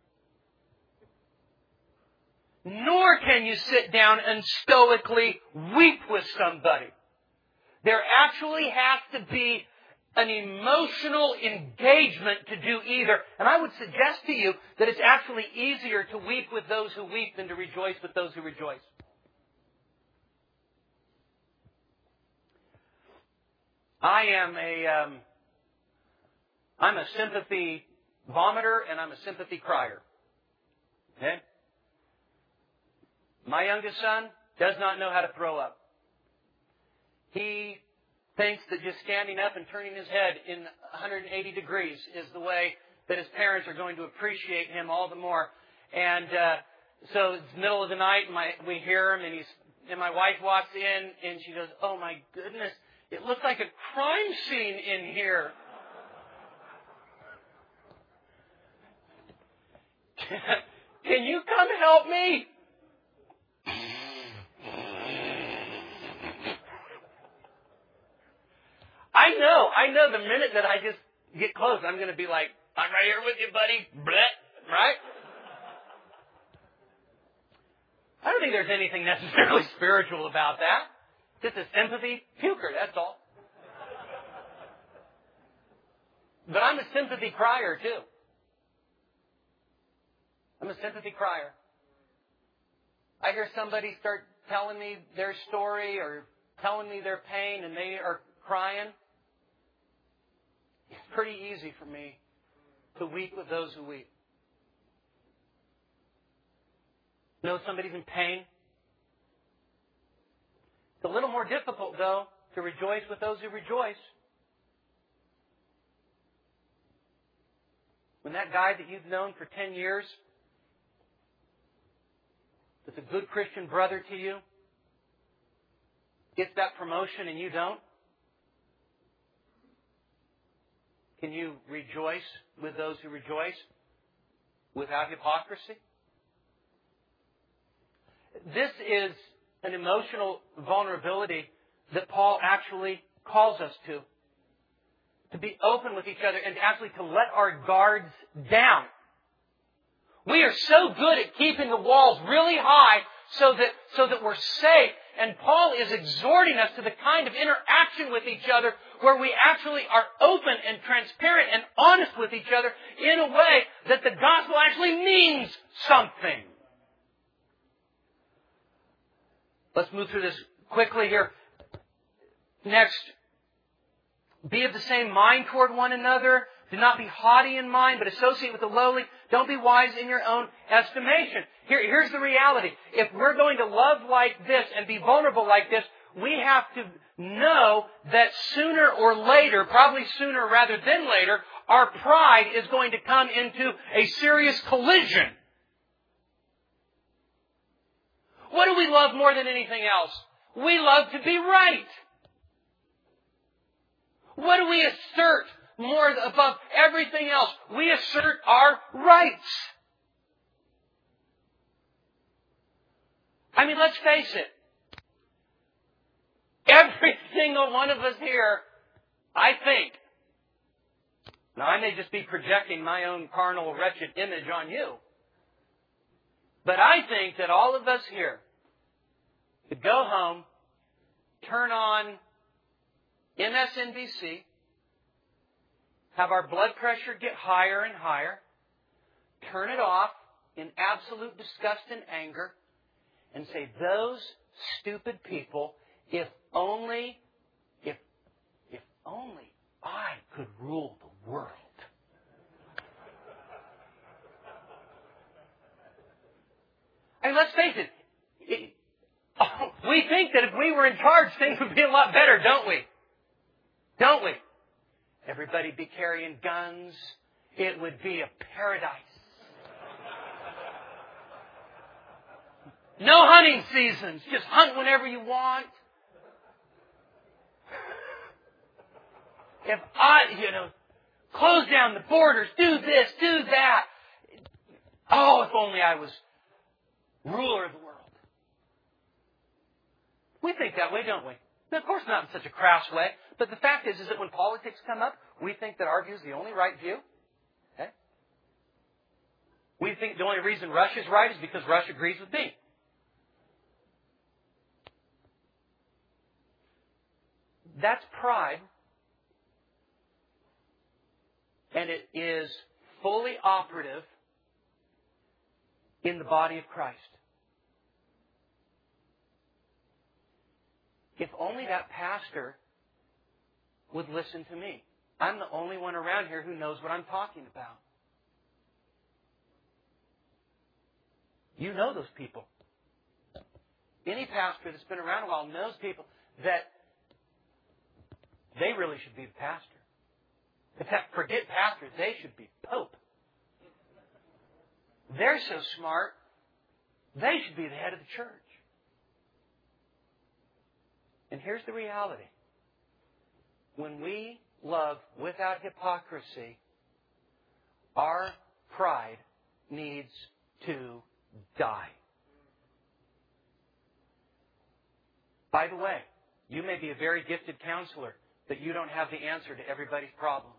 [SPEAKER 1] Nor can you sit down and stoically weep with somebody. There actually has to be an emotional engagement to do either. And I would suggest to you that it's actually easier to weep with those who weep than to rejoice with those who rejoice. I'm a sympathy vomiter and I'm a sympathy crier. Okay? My youngest son does not know how to throw up. He thinks that just standing up and turning his head in 180 degrees is the way that his parents are going to appreciate him all the more. And so it's the middle of the night, and we hear him, and my wife walks in, and she goes, "Oh my goodness, it looks like a crime scene in here." Can you come help me? I know the minute that I just get close, I'm going to be like, I'm right here with you, buddy. Bleh. Right? I don't think there's anything necessarily spiritual about that. Just a sympathy puker, that's all. But I'm a sympathy crier, too. I'm a sympathy crier. I hear somebody start telling me their story or telling me their pain and they are crying. It's pretty easy for me to weep with those who weep. Know somebody's in pain. It's a little more difficult, though, to rejoice with those who rejoice. When that guy that you've known for 10 years, that's a good Christian brother to you, gets that promotion and you don't, can you rejoice with those who rejoice without hypocrisy? This is an emotional vulnerability that Paul actually calls us to. To be open with each other and actually to let our guards down. We are so good at keeping the walls really high so that we're safe. And Paul is exhorting us to the kind of interaction with each other where we actually are open and transparent and honest with each other in a way that the gospel actually means something. Let's move through this quickly here. Next, be of the same mind toward one another. Do not be haughty in mind, but associate with the lowly. Don't be wise in your own estimation. Here's the reality. If we're going to love like this and be vulnerable like this, we have to know that sooner or later, probably sooner rather than later, our pride is going to come into a serious collision. What do we love more than anything else? We love to be right. What do we assert more above everything else? We assert our rights. I mean, let's face it. Every single one of us here, I think, now I may just be projecting my own carnal, wretched image on you, but I think that all of us here could go home, turn on MSNBC, have our blood pressure get higher and higher, turn it off in absolute disgust and anger, and say, those stupid people, if only I could rule the world. And let's face it, we think that if we were in charge, things would be a lot better, don't we? Don't we? Everybody be carrying guns. It would be a paradise. No hunting seasons. Just hunt whenever you want. If close down the borders, do this, do that. Oh, if only I was ruler of the world. We think that way, don't we? Now, of course, not in such a crass way. But the fact is that when politics come up, we think that our view is the only right view. Okay? We think the only reason Russia's right is because Russia agrees with me. That's pride. And it is fully operative in the body of Christ. If only that pastor would listen to me. I'm the only one around here who knows what I'm talking about. You know those people. Any pastor that's been around a while knows people that they really should be the pastor. In fact, forget pastor, they should be pope. They're so smart, they should be the head of the church. And here's the reality. When we love without hypocrisy, our pride needs to die. By the way, you may be a very gifted counselor, that you don't have the answer to everybody's problem.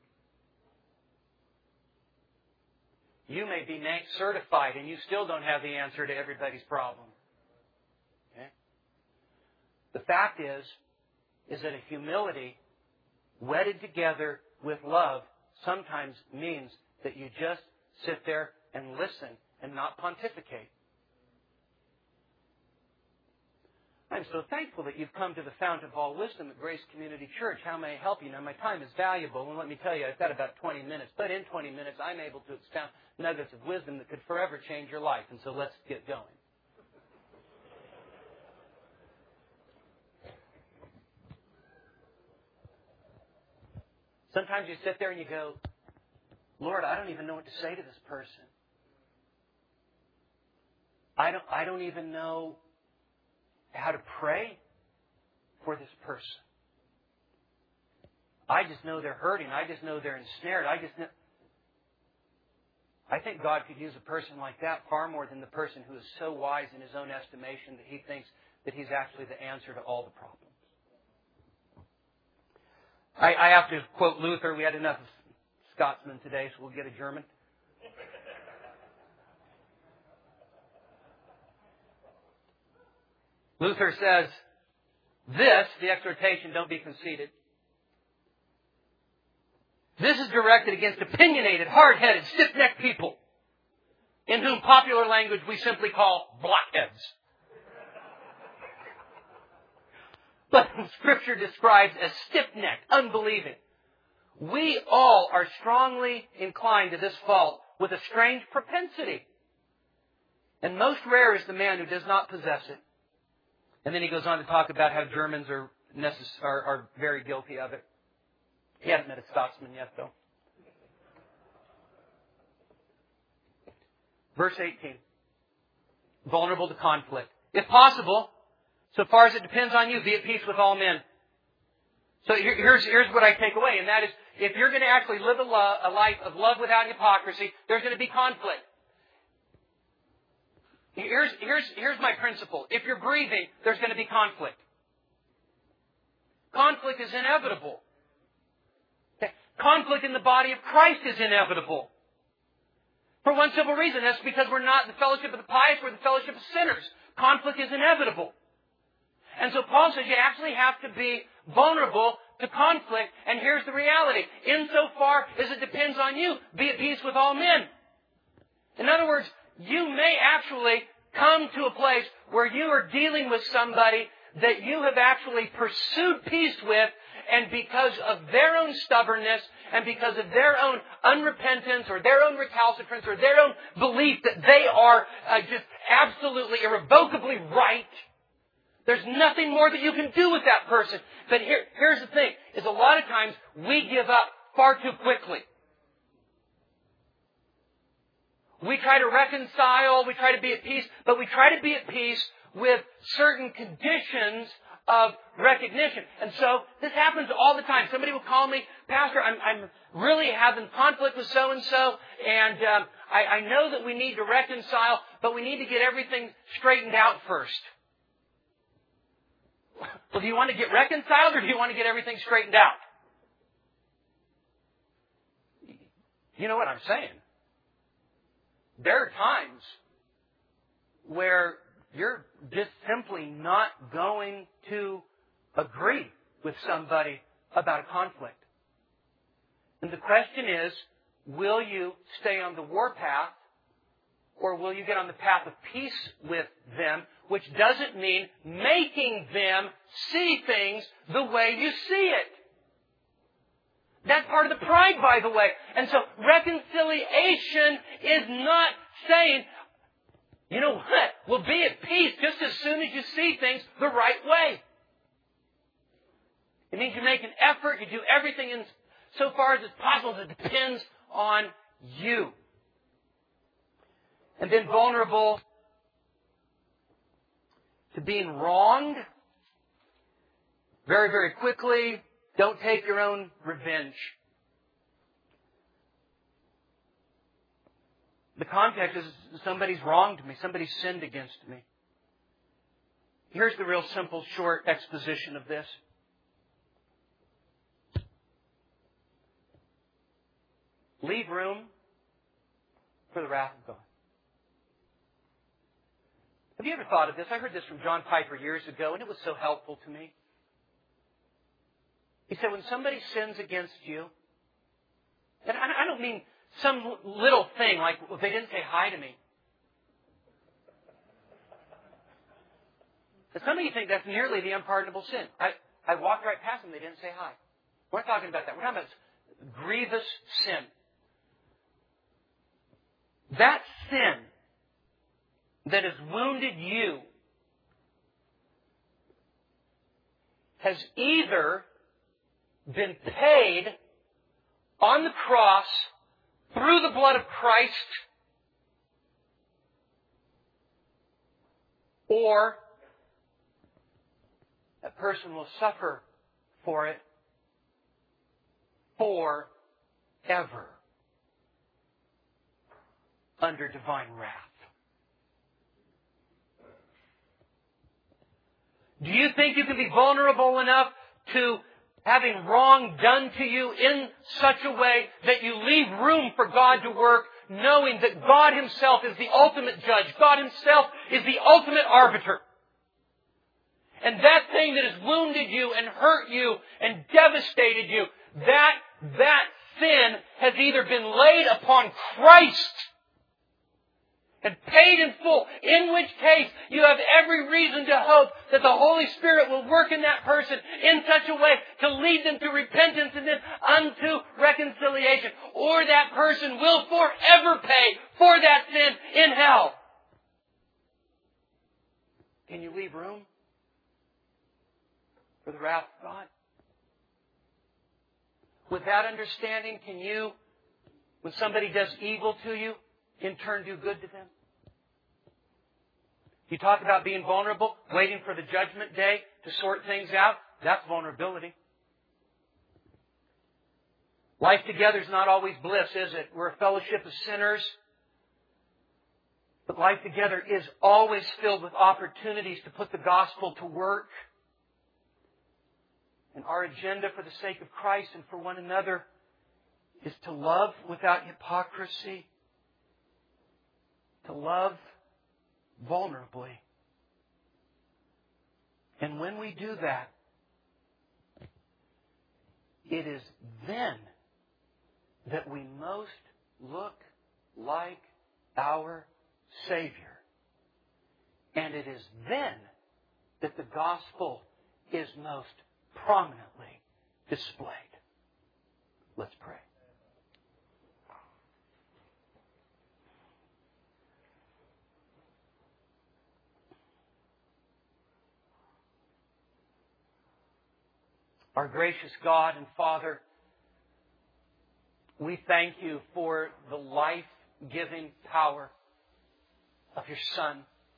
[SPEAKER 1] You may be NANC certified and you still don't have the answer to everybody's problem. Okay? The fact is that a humility wedded together with love sometimes means that you just sit there and listen and not pontificate. I'm so thankful that you've come to the Fount of All Wisdom at Grace Community Church. How may I help you? Now, my time is valuable, and let me tell you, I've got about 20 minutes. But in 20 minutes, I'm able to expound nuggets of wisdom that could forever change your life. And so let's get going. Sometimes you sit there and you go, Lord, I don't even know what to say to this person. I don't even know how to pray for this person. I just know they're hurting. I just know they're ensnared. I think God could use a person like that far more than the person who is so wise in his own estimation that he thinks that he's actually the answer to all the problems. I have to quote Luther. We had enough of Scotsman today, so we'll get a German. Luther says, this, the exhortation, don't be conceited. This is directed against opinionated, hard-headed, stiff-necked people, in whom popular language we simply call blockheads. But Scripture describes as stiff-necked, unbelieving. We all are strongly inclined to this fault with a strange propensity. And most rare is the man who does not possess it. And then he goes on to talk about how Germans are very guilty of it. He hasn't met a Scotsman yet, though. Verse 18. Vulnerable to conflict. If possible, so far as it depends on you, be at peace with all men. So here's what I take away, and that is, if you're going to actually live a life of love without hypocrisy, there's going to be conflict. Here's my principle. If you're breathing, there's going to be conflict. Conflict is inevitable. Conflict in the body of Christ is inevitable. For one simple reason. That's because we're not the fellowship of the pious, we're the fellowship of sinners. Conflict is inevitable. And so Paul says you actually have to be vulnerable to conflict. And here's the reality. Insofar as it depends on you, be at peace with all men. In other words, you may actually come to a place where you are dealing with somebody that you have actually pursued peace with, and because of their own stubbornness and because of their own unrepentance or their own recalcitrance or their own belief that they are just absolutely irrevocably right, there's nothing more that you can do with that person. But here's the thing, is a lot of times we give up far too quickly. We try to reconcile, we try to be at peace, but we try to be at peace with certain conditions of recognition. And so this happens all the time. Somebody will call me, Pastor, I'm really having conflict with so-and-so, and I know that we need to reconcile, but we need to get everything straightened out first. Well, do you want to get reconciled or do you want to get everything straightened out? You know what I'm saying? There are times where you're just simply not going to agree with somebody about a conflict. And the question is, will you stay on the warpath or will you get on the path of peace with them, which doesn't mean making them see things the way you see it. That's part of the pride, by the way. And so reconciliation is not saying, you know what, we'll be at peace just as soon as you see things the right way. It means you make an effort, you do everything in so far as it's possible that depends on you. And then vulnerable to being wronged very, very quickly. Don't take your own revenge. The context is somebody's wronged me. Somebody's sinned against me. Here's the real simple, short exposition of this. leave room for the wrath of God. Have you ever thought of this? I heard this from John Piper years ago, and it was so helpful to me. He said, when somebody sins against you, and I don't mean some little thing like, well, they didn't say hi to me. But some of you think that's nearly the unpardonable sin. I walked right past them, they didn't say hi. We're not talking about that. We're talking about grievous sin. That sin that has wounded you has either been paid on the cross through the blood of Christ, or that person will suffer for it forever under divine wrath. Do you think you can be vulnerable enough to having wrong done to you in such a way that you leave room for God to work, knowing that God Himself is the ultimate judge? God Himself is the ultimate arbiter. And that thing that has wounded you and hurt you and devastated you, that sin has either been laid upon Christ and paid in full, in which case you have every reason to hope that the Holy Spirit will work in that person in such a way to lead them to repentance and then unto reconciliation. Or that person will forever pay for that sin in hell. Can you leave room for the wrath of God? With that understanding, can you, when somebody does evil to you, in turn do good to them? You talk about being vulnerable, waiting for the judgment day to sort things out. That's vulnerability. Life together is not always bliss, is it? We're a fellowship of sinners. But life together is always filled with opportunities to put the gospel to work. And our agenda for the sake of Christ and for one another is to love without hypocrisy. To love vulnerably. And when we do that, it is then that we most look like our Savior. And it is then that the gospel is most prominently displayed. Let's pray. Our gracious God and Father, we thank You for the life-giving power of Your Son.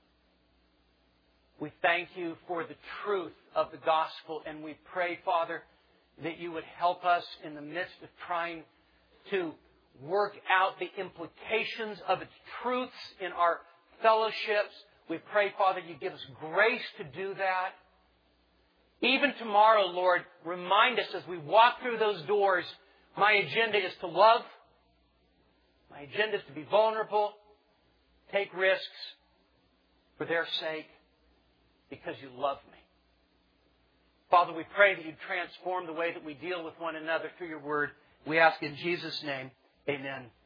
[SPEAKER 1] We thank You for the truth of the gospel, and we pray, Father, that You would help us in the midst of trying to work out the implications of its truths in our fellowships. We pray, Father, You give us grace to do that. Even tomorrow, Lord, remind us as we walk through those doors, my agenda is to love. My agenda is to be vulnerable, take risks for their sake, because You love me. Father, we pray that You transform the way that we deal with one another through Your Word. We ask in Jesus' name, amen.